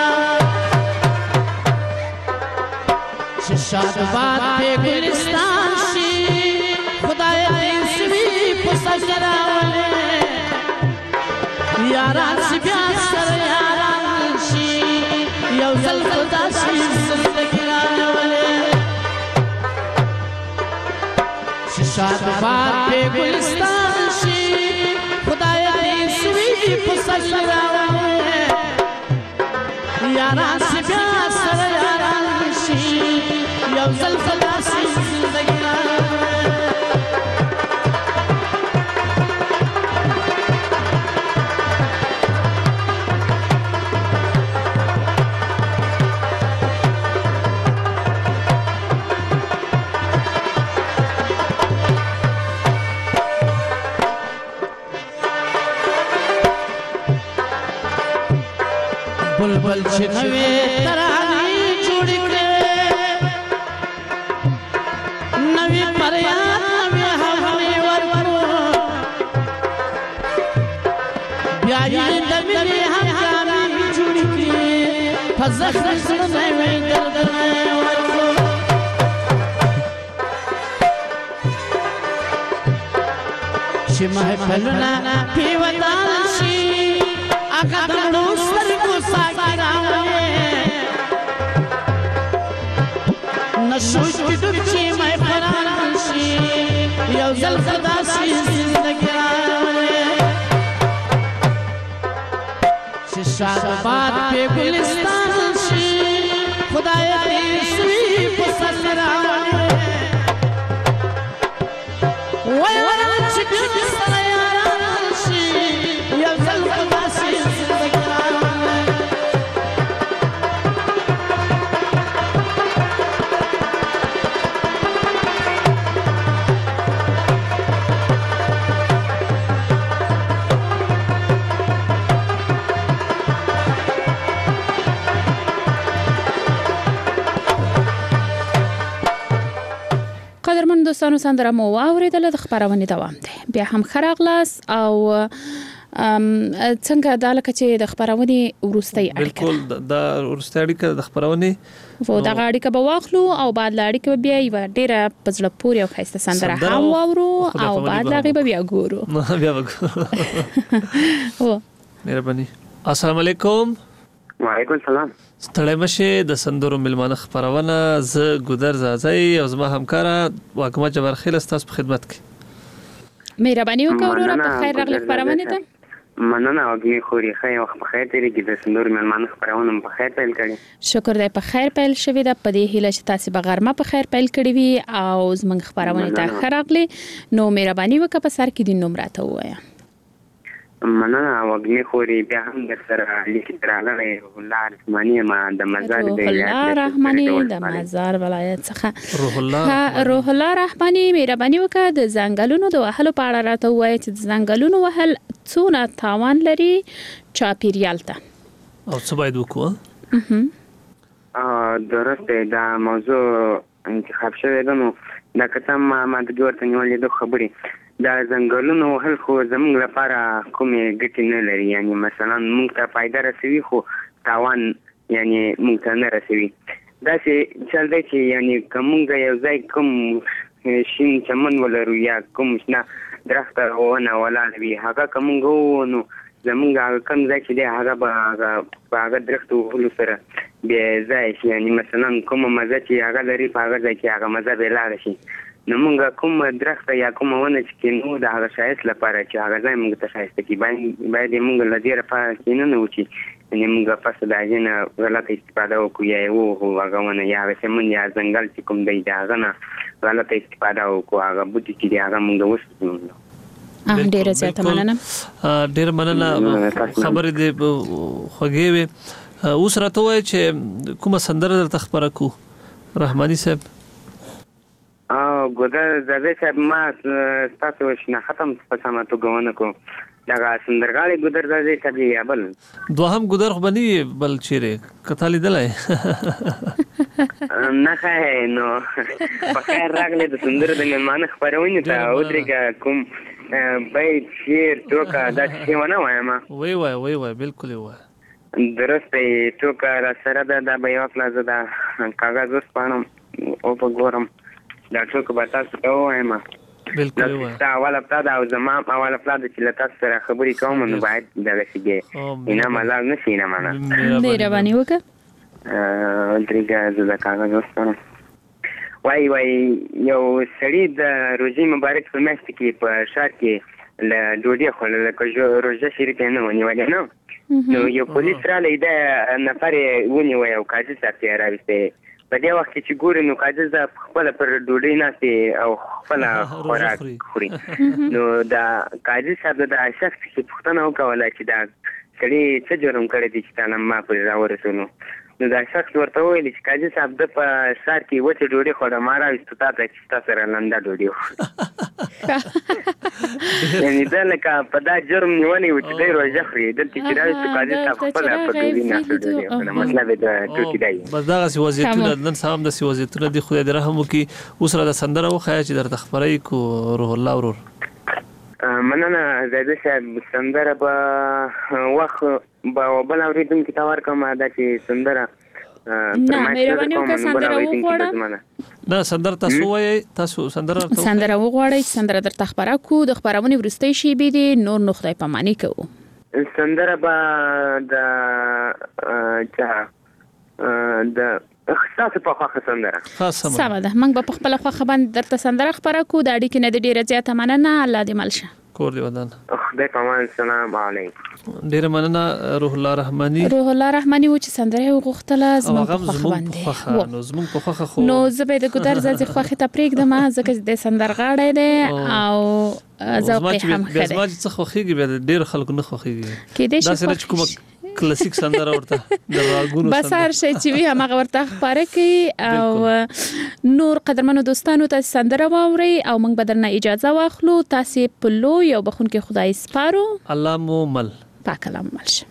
S16: شاد بات پہ گلستان شی خدای دین سوی پسجرہ والے یاران سی بیان سر یاران شی یو زل خدا شی زندگی رانے والے شاد بات پہ گلستان شی خدای دین سوی پسجرہ والے یاران سی بیان سر یاران شی یو زل خدا شی زندگی رانے والے بلبل چنوے ترانی جوڑی کے نوی پریان نوی ہمیں ورکو بیائی دمیلی ہم جامی جوڑی کے فزخ نوی دردنے ورکو شی محفلنا پیوتان شی آقا دمڑو سرگو ساکراوے نشوش کی ڈبچی میں فرانشی یو زل خدا سی زندگی راوے شاد بات پہ گلستان شی خدای دین سوی پسر راوے ویوران چکر سر یاران شی یو زل خدا سی زندگی راوے
S8: دوستانو سندره مو واوریدله د خبرونه دوام دی بیا هم خراغلاس او څنګه دا لکه چې د خبرونه ورستۍ اړیکه
S9: بالکل دا ورستۍ اړیکه د خبرونه
S8: و دا اړیکه به واخلو او بعد اړیکه بیا یو ډیره پزړه پوري او خسته سندره هم واورو او بعد لاغي بیا ګورو
S9: بیا وګورو مهرباني السلام علیکم
S17: وعلیکم السلام
S9: ستړی مشه د سندرو ملمانه خبرونه ز ګودر زازای او زما همکارا واکمه جبر خیل استاس په خدمت کې
S8: مهرباني وکړه په خیر راغلی خبرونه ته
S17: مننه او دې خوري خیر وخت په خیر تیری کې د سندرو ملمانه خبرونه په خیر پیل کړي
S8: شکر دی په خیر پیل شوی د پدې هیله چې تاسو به غرمه په خیر پیل کړی وي او زمنګ خبرونه ته خراغلی نو مهرباني وکړه په سر کې د نمبر ته وایا
S17: مننه او دې خوري بیا هم د سره لیکل راغلی الله رحماني ما د مزار د
S8: الله رحماني د مزار ولایت څخه روح الله رحماني مهرباني وکړه د زنګلونو د وهلو په اړه راته وایي چې د زنګلونو وهل څونه تاوان لري چاپیریال ته
S9: او څه باید وکړو
S17: درسته دا موضوع انتخاب شوی ده نو دا کته ما د ورته نیولې د خبرې دا زنګلونو وهل خو زموږ لپاره کومې ګټې نه لري یعنی مثلا موږ ته فایده رسوي خو تاوان یعنی موږ ته نه رسوي دا چې چل دی چې یعنی کومګ یو ځای کوم شین چمن ولرو یا کوم شنه درخت ونه ولاړ وي هغه کومګ نو زموږ کوم ځای چې دی هغه هغه درخت وهلو سره بیا ځای یعنی مثلا کوم مزه چې هغه لري په هغه ځای کې هغه مزه به لاړ شي نو موږ کوم درخت یا کوم ونه چې نو د هغه شایست لپاره چې هغه ځای موږ ته شایسته کی باید موږ لدی لپاره چې نه وچی یعنی موږ پس د اجنه غلطه استفاده وکړو یا هغه ونه یا سیمون یا ځنګل چې کوم دی دا غنه غلطه استفاده وکړو هغه بوټي چې هغه موږ وسو
S8: ډیره زیاته مننه
S9: ډیره مننه خبرې دې خوږې وي اوس راته وای چې کومه سندره درته خبره کو رحماني صاحب
S17: ګودر زده صاحب ما تاسو شنه ختم په سمه توګه ونه کو دا سندرغاړي ګودر زده صاحب یا بل
S9: دوهم ګودر خو بني بل چیرې کته لیدلای
S17: نه خای نو په خیر راغله د سندر د مېلمانه خبرونه ته او درګه کوم بیت شعر ټوکا دا څه ونه وایم
S9: وای بالکل وای
S17: درسته ټوکا را سره دا به یو خلاص دا کاغذ وس پانم او په ګورم دا ټوکا به تاسو ته وایم
S9: بالکل وای
S17: دا اوله پلا او زما اوله پلا چې لته سره خبرې کوم نو باید دا شيږي اینا مالال نشي نه معنا
S8: مهرباني وکړه
S17: درګه زدا کاغذ وس پانم وای یو سړی د روزي مبارک په میاشت کې په شار کې له ډوډۍ خوړل کوجو روزه شریک نه ونیول نه نو یو پولیس را لیدا نفر ونیوي او کاجه ساتي راوسته په دې وخت کې چې ګوري نو کاجه خپل پر ډوډۍ ناسي او خپل خوراک خوري نو دا کاجه صاحب د شخص چې پښتنه وکوله چې دا سړی څه جرم کړی دی چې تاسو ما پر راورسونو نو دا شخص ورته ویل چې کاجه صاحب د په شار کې وته ډوډۍ خوړه مارا واستو ته چې تاسو سره لنډه ډوډۍ یعنی دا لکه په دا جرم نیولې و چې دی روزه خوري د چې راځي کاجه صاحب خپل په ډوډۍ نه ډوډۍ مطلب دا ټوکی دی
S9: بس دا سی وضعیتونه نن سام د سی وضعیتونه دی خدای دې رحم وکي اوس را د سندره وخیا چې درته خبرې کو روح الله ورور
S17: مننه زده صاحب سندره به وخت به بل اوریدونکو ته ورکوم دا چې سندره
S8: نه مهرباني وکړه سندره وغواړه
S9: نه سندره تاسو وایي تاسو سندره
S8: وغواړئ سندره درته خبره کو د خبرونه ورستۍ شي به دي نور نو خدای پاماني کوو
S17: سندره به د اختصاص په خاصه سندره
S8: سم ده موږ په خپل خواخه باندې درته سندره خبره کو د اړیکې نه ډیره زیاته مننه الله دې ملشه
S9: کور دی ودان
S17: خدای پامان السلام علیکم
S9: ډیره مننه روح الله رحماني
S8: و چې سندره وغوښتله زموږ په خواخه باندې
S9: نو زموږ په خواخه خو
S8: نو زبې د ګودر زازي خواخه ته پرېږدم ځکه د سندرغاړی دی او ذوق هم خره
S9: زما چې څه خوخيږي به ډیر خلکو نه خوخيږي دا سره چې کوم کلاسیک سندره ورته د راګونو
S8: بس هر شي چې وي هغه ورته خبره کوي او نور قدرمنو دوستانو ته سندره واوري او موږ بدرنه اجازه واخلو تاسو په لو یو بخون کې خدای سپارو
S9: الله مو مل
S8: پاک الله ملشه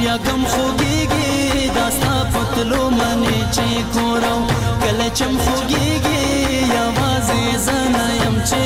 S18: یا کم خوږیږي داستا پتلو منې چې کورو کله چم خوږیږي یوازې زنه یم چې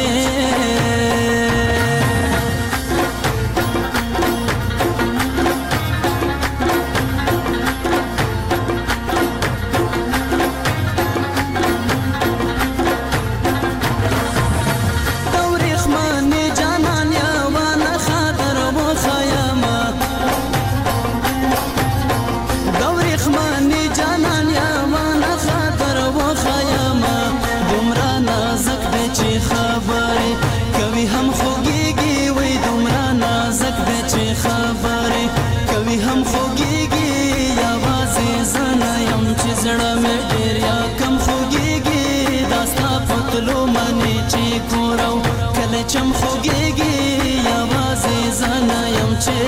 S18: چم خوږیږي یوازې زنه یم چې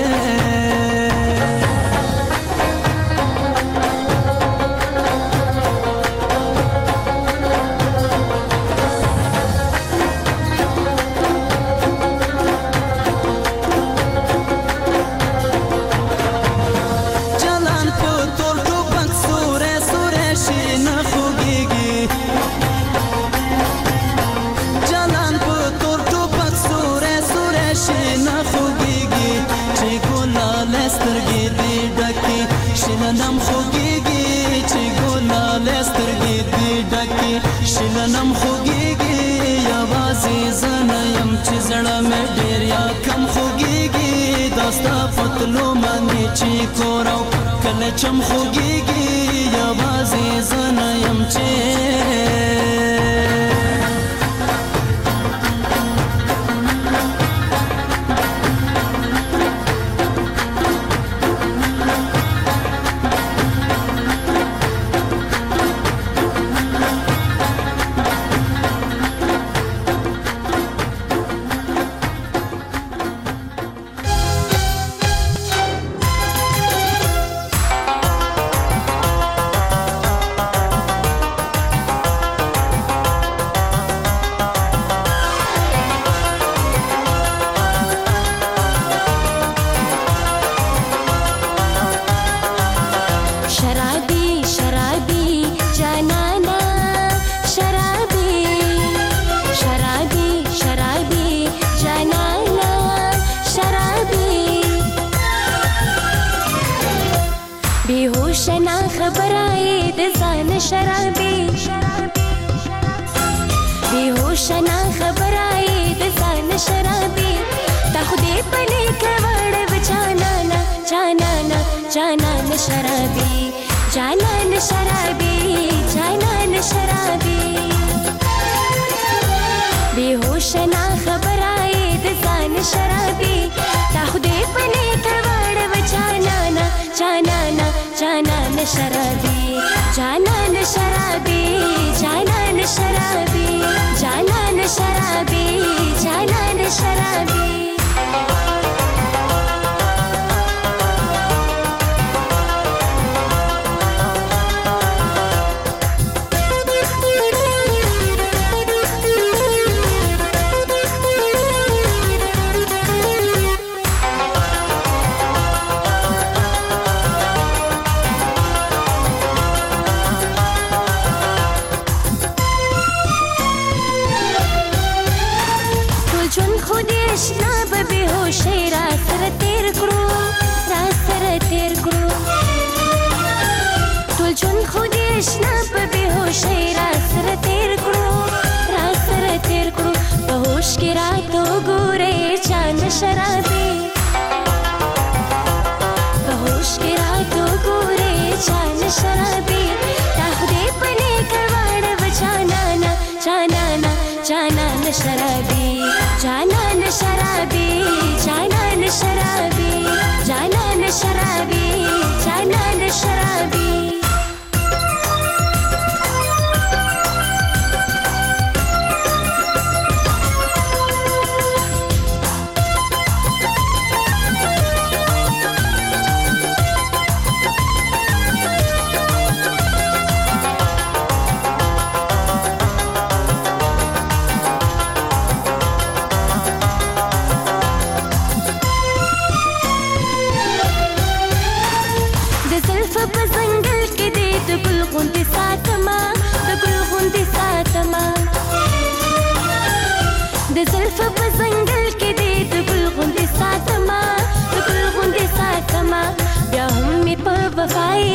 S18: شلنم خوږیږي چې ګلاله سترګې دې ډکې شلنم خوږیږي یوازې زنه یم چې زړه مې ډېر یا کم خوږیږي داستا پتلو باندې چې کورو کله چم خوږیږي یوازې زنه یم چې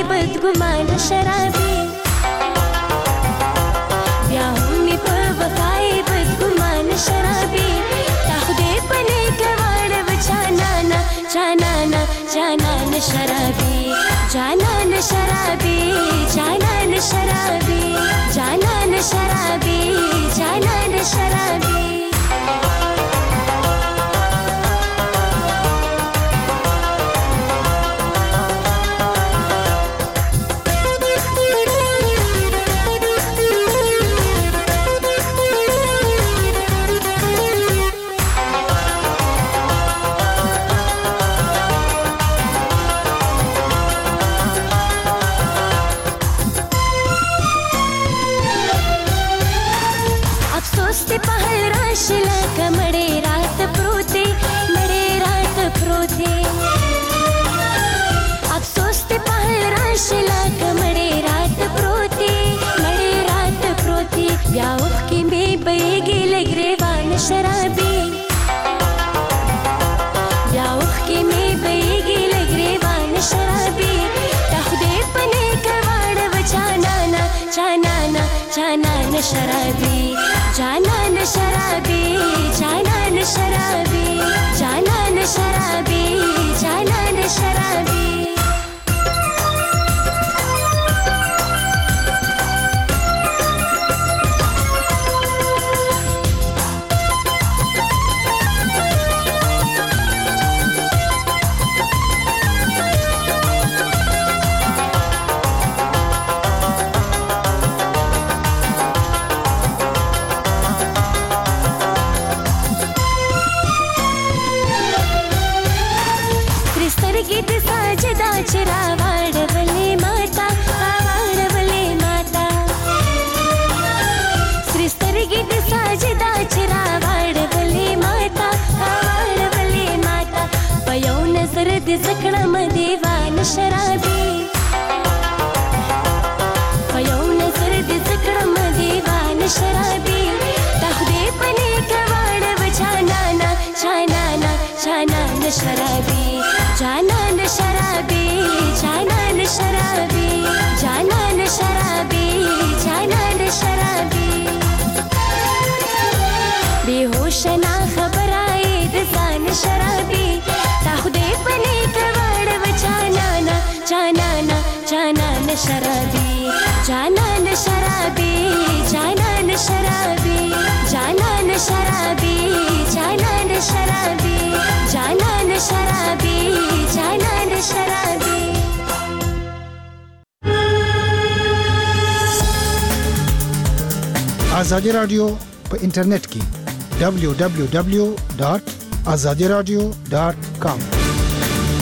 S19: بدګمان شرابي بیا هم می په وفای بدګمان شرابي تا خدای پنه کواړ وچانانا جانانا جانان شرابي جانان شرابي جانان شرابي جانان شرابي جانان شرابي بیا اوخ کې مې بیګي لګریوان شرابي بیا اوخ کې مې بیګي لګریوان شرابي تا خدای پنه کواړ وچانانا چانانا چانان شرابي جانان شرابي جانان شرابي جانان شرابي جانان شرابي زکړم دیوان شرابي پيو نظر دې زکړم دیوان شرابي تا خدای پنه کواړ وچانانا چانانا چانان شرابي جانان شرابي جانان شرابي جانان شرابي جانان شرابي बेहोश ना खबराए दसान शराबी ता खुदे पने कवाड़ वचानाना जानाना जानान शराबी जानान शराबी जानान शराबी जानान शराबी जानान शराबी जानान शराबी जानान शराबी
S20: आजादी रेडियो په इंटरनेट کې www.azadiradio.com